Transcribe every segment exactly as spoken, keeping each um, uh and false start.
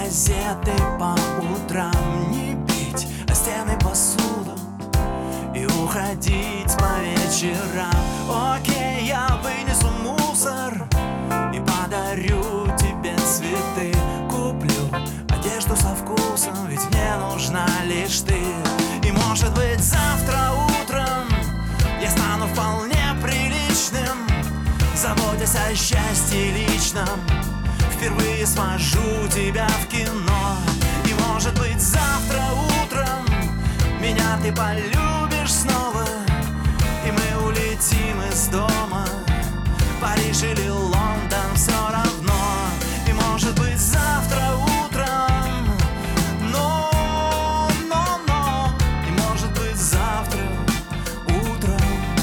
газеты по утрам, не бить о стены посуду и уходить по вечерам. Окей, я вынесу мусор и подарю тебе цветы. Куплю одежду со вкусом, ведь мне нужна лишь ты. И может быть завтра утром я стану вполне приличным, заботясь о счастье личном. Впервые свожу тебя в кино. И может быть завтра утром меня ты полюбишь снова, и мы улетим из дома. Париж или Лондон, все равно. И может быть завтра утром, но, но, но. И может быть завтра утром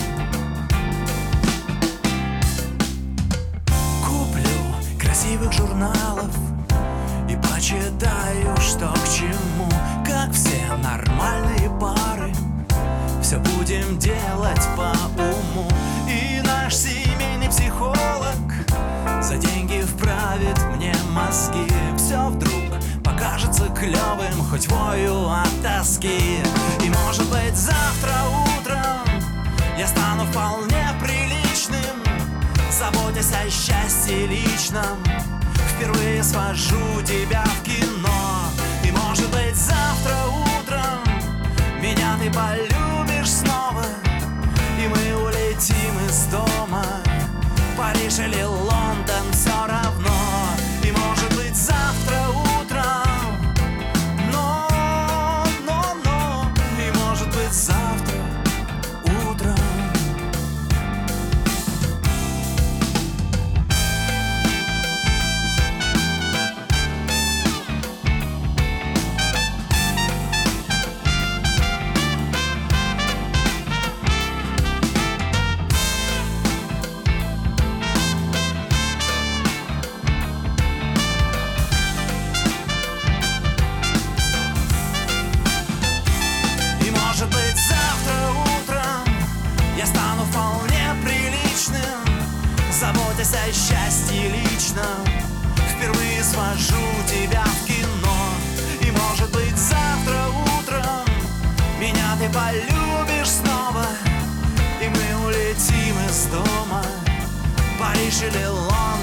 куплю красивых журналов и почитаю, что к чему. Как все нормальные пары, все будем делать по уму. И наш семейный психолог за деньги вправит мне мозги. Все вдруг покажется клевым, хоть вою от тоски. И может быть завтра утром я стану вполне приличным, заботясь о счастье личном. Впервые свожу тебя в кино. И может быть завтра утром меня ты полюбишь снова, и мы улетим из дома. Париж или Лондон, все равно. И может быть завтра утром, но, но, но. И может быть завтра утром. Может быть завтра утром я стану вполне приличным, заботясь о счастье личном. Впервые свожу тебя в кино. И может быть завтра утром меня ты полюбишь снова, и мы улетим из дома. Париж или Лондон,